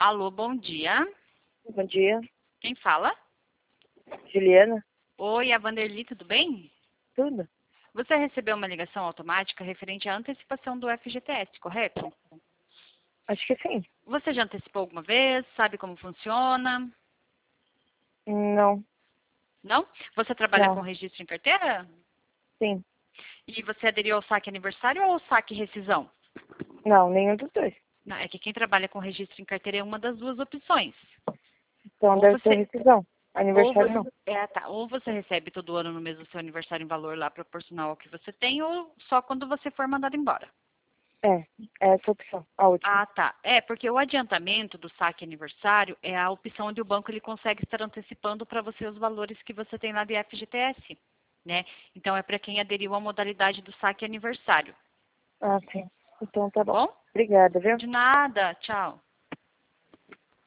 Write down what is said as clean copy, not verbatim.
Alô, bom dia. Bom dia, Quem fala? Juliana. Oi, a Vanderly, tudo bem? Tudo? Você recebeu uma ligação automática referente à antecipação do FGTS, correto? Acho que sim. Você já antecipou alguma vez? Sabe como funciona? Não, Não? Você trabalha com não, registro em carteira? sim. E você aderiu ao saque aniversário ou ao saque rescisão? Não, nenhum dos dois. Não, é que quem trabalha com registro em carteira é uma das duas opções. Então Ou deve ser você, rescisão. ou Aniversário não. você, ou você recebe todo ano no mês do seu aniversário em valor lá proporcional ao que você tem, ou só quando você for mandado embora. É essa opção, a última. Ah, tá. É, porque o adiantamento do saque aniversário é a opção onde o banco ele consegue estar antecipando para você os valores que você tem lá de FGTS, né? Então é para quem aderiu à modalidade do saque aniversário, Ah, sim. Então tá tá bom. bom? Obrigada, viu? De nada. Tchau.